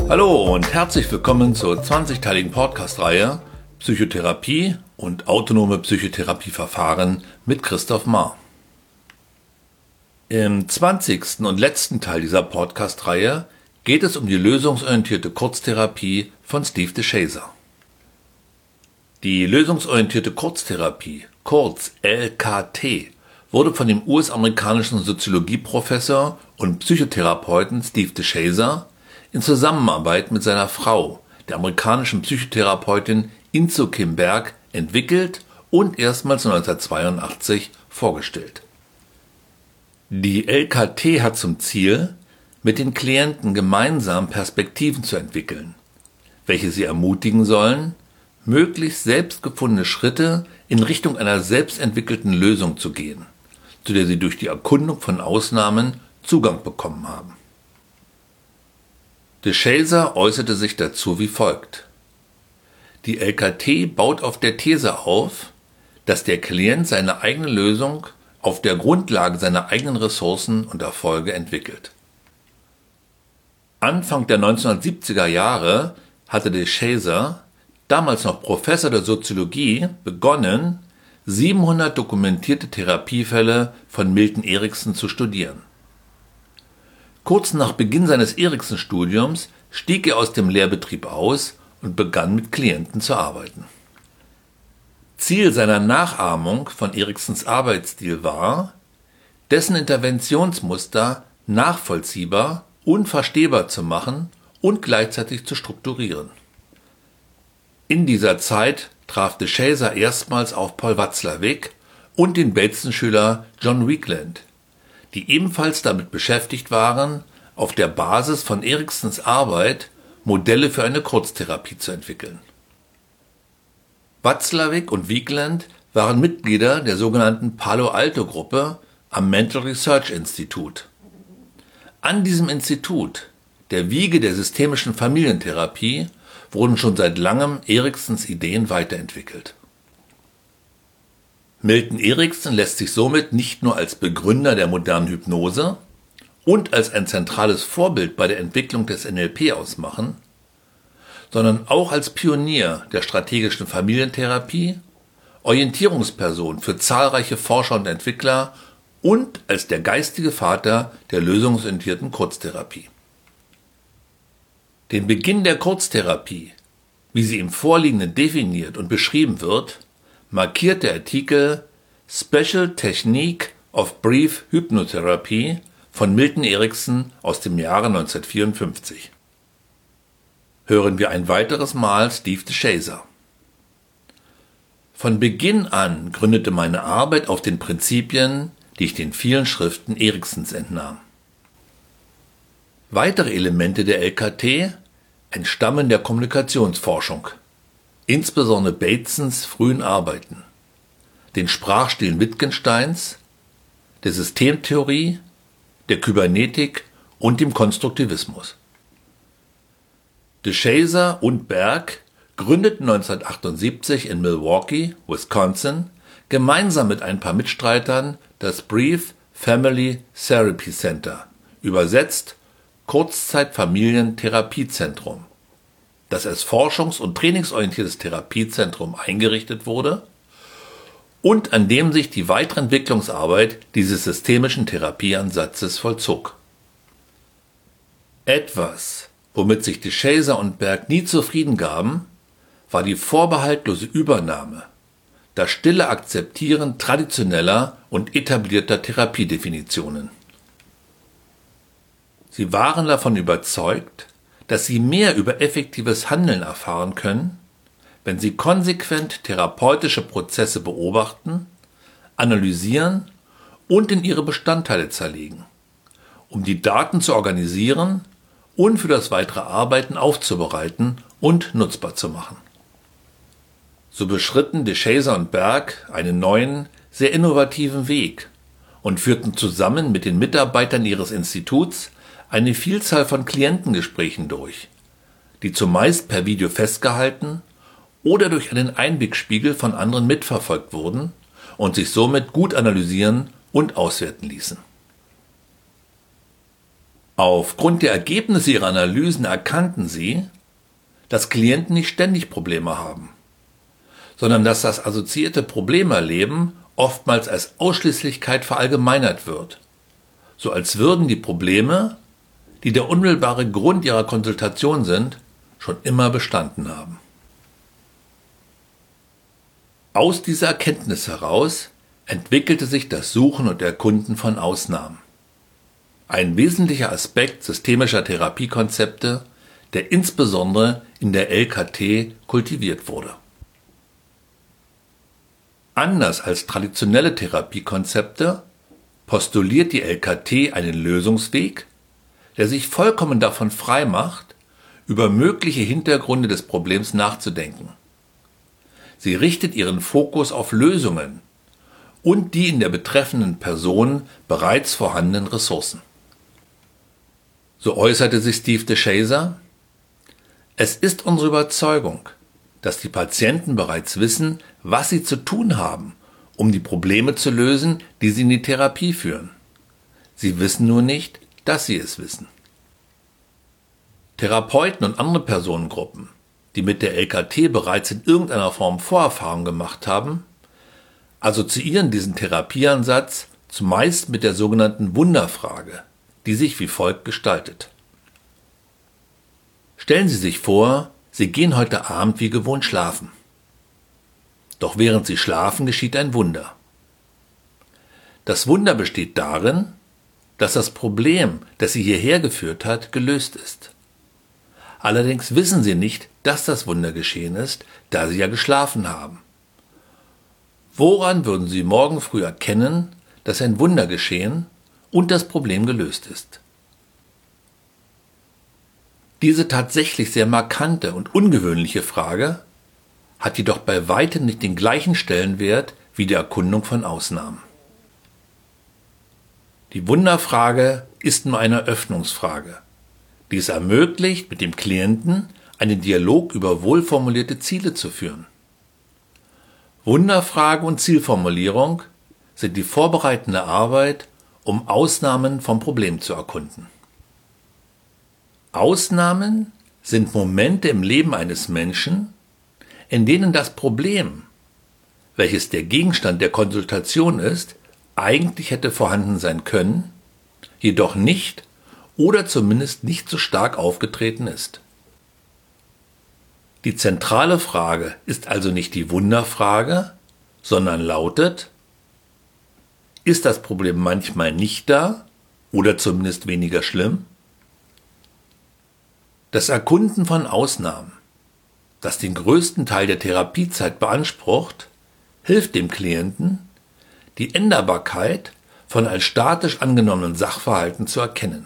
Hallo und herzlich willkommen zur 20-teiligen Podcast-Reihe Psychotherapie und autonome Psychotherapieverfahren mit Christoph Maar. Im 20. und letzten Teil dieser Podcast-Reihe geht es um die lösungsorientierte Kurztherapie von Steve DeShazer. Die lösungsorientierte Kurztherapie, kurz LKT, wurde von dem US-amerikanischen Soziologieprofessor und Psychotherapeuten Steve DeShazer in Zusammenarbeit mit seiner Frau, der amerikanischen Psychotherapeutin Insoo Kim Berg, entwickelt und erstmals 1982 vorgestellt. Die LKT hat zum Ziel, mit den Klienten gemeinsam Perspektiven zu entwickeln, welche sie ermutigen sollen, möglichst selbst gefundene Schritte in Richtung einer selbstentwickelten Lösung zu gehen, zu der sie durch die Erkundung von Ausnahmen Zugang bekommen haben. DeShazer äußerte sich dazu wie folgt: Die LKT baut auf der These auf, dass der Klient seine eigene Lösung auf der Grundlage seiner eigenen Ressourcen und Erfolge entwickelt. Anfang der 1970er Jahre hatte DeShazer, damals noch Professor der Soziologie, begonnen, 700 dokumentierte Therapiefälle von Milton Erickson zu studieren. Kurz nach Beginn seines Erickson-Studiums stieg er aus dem Lehrbetrieb aus und begann mit Klienten zu arbeiten. Ziel seiner Nachahmung von Ericksons Arbeitsstil war, dessen Interventionsmuster nachvollziehbar und verstehbar zu machen und gleichzeitig zu strukturieren. In dieser Zeit traf DeShazer erstmals auf Paul Watzlawick und den Bateson-Schüler John Weakland, die ebenfalls damit beschäftigt waren, auf der Basis von Ericksons Arbeit Modelle für eine Kurztherapie zu entwickeln. Watzlawick und Weakland waren Mitglieder der sogenannten Palo Alto Gruppe am Mental Research Institute. An diesem Institut, der Wiege der systemischen Familientherapie, wurden schon seit langem Ericksons Ideen weiterentwickelt. Milton Erickson lässt sich somit nicht nur als Begründer der modernen Hypnose und als ein zentrales Vorbild bei der Entwicklung des NLP ausmachen, sondern auch als Pionier der strategischen Familientherapie, Orientierungsperson für zahlreiche Forscher und Entwickler und als der geistige Vater der lösungsorientierten Kurztherapie. Den Beginn der Kurztherapie, wie sie im Vorliegenden definiert und beschrieben wird, markiert der Artikel Special Technique of Brief Hypnotherapy von Milton Erickson aus dem Jahre 1954. Hören wir ein weiteres Mal Steve DeShazer. Von Beginn an gründete meine Arbeit auf den Prinzipien, die ich den vielen Schriften Ericksons entnahm. Weitere Elemente der LKT entstammen der Kommunikationsforschung, insbesondere Batesons frühen Arbeiten, den Sprachstilen Wittgensteins, der Systemtheorie, der Kybernetik und dem Konstruktivismus. DeShazer und Berg gründeten 1978 in Milwaukee, Wisconsin, gemeinsam mit ein paar Mitstreitern das Brief Family Therapy Center, übersetzt Kurzzeit-Familien-Therapiezentrum, das als forschungs- und trainingsorientiertes Therapiezentrum eingerichtet wurde und an dem sich die Weiterentwicklungsarbeit dieses systemischen Therapieansatzes vollzog. Etwas, womit sich DeShazer und Berg nie zufrieden gaben, war die vorbehaltlose Übernahme, das stille Akzeptieren traditioneller und etablierter Therapiedefinitionen. Sie waren davon überzeugt, dass sie mehr über effektives Handeln erfahren können, wenn sie konsequent therapeutische Prozesse beobachten, analysieren und in ihre Bestandteile zerlegen, um die Daten zu organisieren und für das weitere Arbeiten aufzubereiten und nutzbar zu machen. So beschritten DeShazer und Berg einen neuen, sehr innovativen Weg und führten zusammen mit den Mitarbeitern ihres Instituts eine Vielzahl von Klientengesprächen durch, die zumeist per Video festgehalten oder durch einen Einwegspiegel von anderen mitverfolgt wurden und sich somit gut analysieren und auswerten ließen. Aufgrund der Ergebnisse ihrer Analysen erkannten sie, dass Klienten nicht ständig Probleme haben, sondern dass das assoziierte Problemerleben oftmals als Ausschließlichkeit verallgemeinert wird, so als würden die Probleme, die der unmittelbare Grund ihrer Konsultation sind, schon immer bestanden haben. Aus dieser Erkenntnis heraus entwickelte sich das Suchen und Erkunden von Ausnahmen. Ein wesentlicher Aspekt systemischer Therapiekonzepte, der insbesondere in der LKT kultiviert wurde. Anders als traditionelle Therapiekonzepte postuliert die LKT einen Lösungsweg, der sich vollkommen davon frei macht, über mögliche Hintergründe des Problems nachzudenken. Sie richtet ihren Fokus auf Lösungen und die in der betreffenden Person bereits vorhandenen Ressourcen. So äußerte sich Steve DeShazer: Es ist unsere Überzeugung, dass die Patienten bereits wissen, was sie zu tun haben, um die Probleme zu lösen, die sie in die Therapie führen. Sie wissen nur nicht, dass sie es wissen. Therapeuten und andere Personengruppen, die mit der LKT bereits in irgendeiner Form Vorerfahrung gemacht haben, assoziieren diesen Therapieansatz zumeist mit der sogenannten Wunderfrage, die sich wie folgt gestaltet. Stellen Sie sich vor, Sie gehen heute Abend wie gewohnt schlafen. Doch während Sie schlafen, geschieht ein Wunder. Das Wunder besteht darin, dass das Problem, das Sie hierher geführt hat, gelöst ist. Allerdings wissen Sie nicht, dass das Wunder geschehen ist, da Sie ja geschlafen haben. Woran würden Sie morgen früh erkennen, dass ein Wunder geschehen und das Problem gelöst ist? Diese tatsächlich sehr markante und ungewöhnliche Frage hat jedoch bei weitem nicht den gleichen Stellenwert wie die Erkundung von Ausnahmen. Die Wunderfrage ist nur eine Öffnungsfrage, die es ermöglicht, mit dem Klienten einen Dialog über wohlformulierte Ziele zu führen. Wunderfrage und Zielformulierung sind die vorbereitende Arbeit, um Ausnahmen vom Problem zu erkunden. Ausnahmen sind Momente im Leben eines Menschen, in denen das Problem, welches der Gegenstand der Konsultation ist, eigentlich hätte vorhanden sein können, jedoch nicht oder zumindest nicht so stark aufgetreten ist. Die zentrale Frage ist also nicht die Wunderfrage, sondern lautet: Ist das Problem manchmal nicht da oder zumindest weniger schlimm? Das Erkunden von Ausnahmen, das den größten Teil der Therapiezeit beansprucht, hilft dem Klienten, die Änderbarkeit von als statisch angenommenen Sachverhalten zu erkennen.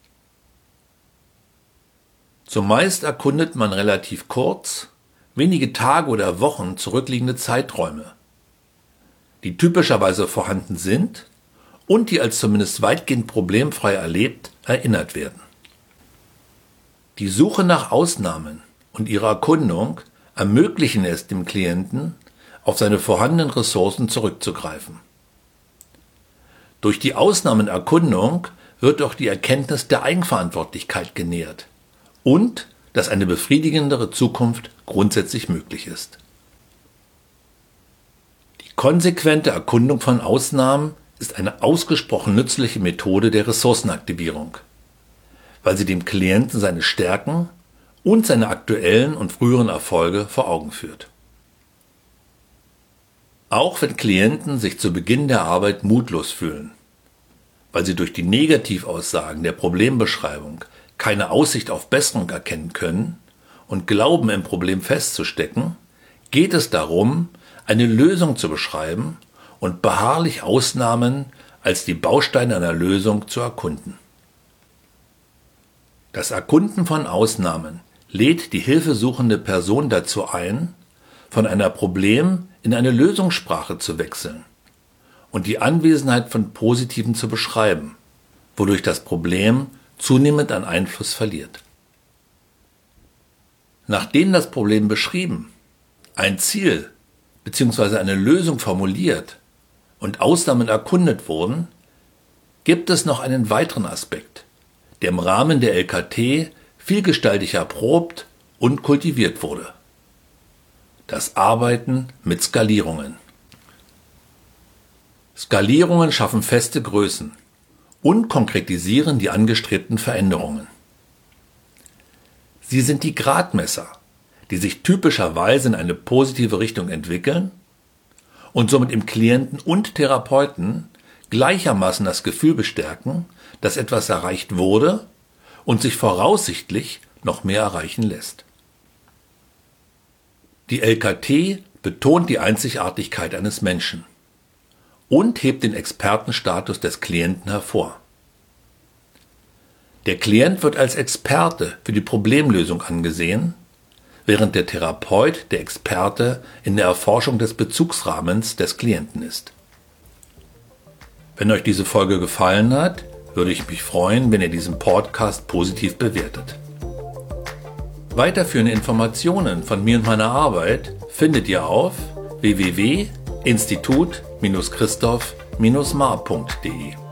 Zumeist erkundet man relativ kurz, wenige Tage oder Wochen zurückliegende Zeiträume, die typischerweise vorhanden sind und die als zumindest weitgehend problemfrei erlebt erinnert werden. Die Suche nach Ausnahmen und ihre Erkundung ermöglichen es dem Klienten, auf seine vorhandenen Ressourcen zurückzugreifen. Durch die Ausnahmenerkundung wird auch die Erkenntnis der Eigenverantwortlichkeit genährt und dass eine befriedigendere Zukunft grundsätzlich möglich ist. Die konsequente Erkundung von Ausnahmen ist eine ausgesprochen nützliche Methode der Ressourcenaktivierung, weil sie dem Klienten seine Stärken und seine aktuellen und früheren Erfolge vor Augen führt. Auch wenn Klienten sich zu Beginn der Arbeit mutlos fühlen, weil sie durch die Negativaussagen der Problembeschreibung keine Aussicht auf Besserung erkennen können und glauben, im Problem festzustecken, geht es darum, eine Lösung zu beschreiben und beharrlich Ausnahmen als die Bausteine einer Lösung zu erkunden. Das Erkunden von Ausnahmen lädt die hilfesuchende Person dazu ein, von einer Problem- in eine Lösungssprache zu wechseln und die Anwesenheit von Positiven zu beschreiben, wodurch das Problem zunehmend an Einfluss verliert. Nachdem das Problem beschrieben, ein Ziel bzw. eine Lösung formuliert und Ausnahmen erkundet wurden, gibt es noch einen weiteren Aspekt, der im Rahmen der LKT vielgestaltig erprobt und kultiviert wurde. Das Arbeiten mit Skalierungen. Skalierungen schaffen feste Größen und konkretisieren die angestrebten Veränderungen. Sie sind die Gradmesser, die sich typischerweise in eine positive Richtung entwickeln und somit im Klienten und Therapeuten gleichermaßen das Gefühl bestärken, dass etwas erreicht wurde und sich voraussichtlich noch mehr erreichen lässt. Die LKT betont die Einzigartigkeit eines Menschen und hebt den Expertenstatus des Klienten hervor. Der Klient wird als Experte für die Problemlösung angesehen, während der Therapeut der Experte in der Erforschung des Bezugsrahmens des Klienten ist. Wenn euch diese Folge gefallen hat, würde ich mich freuen, wenn ihr diesen Podcast positiv bewertet. Weiterführende Informationen von mir und meiner Arbeit findet ihr auf www.institut-christoph-mar.de.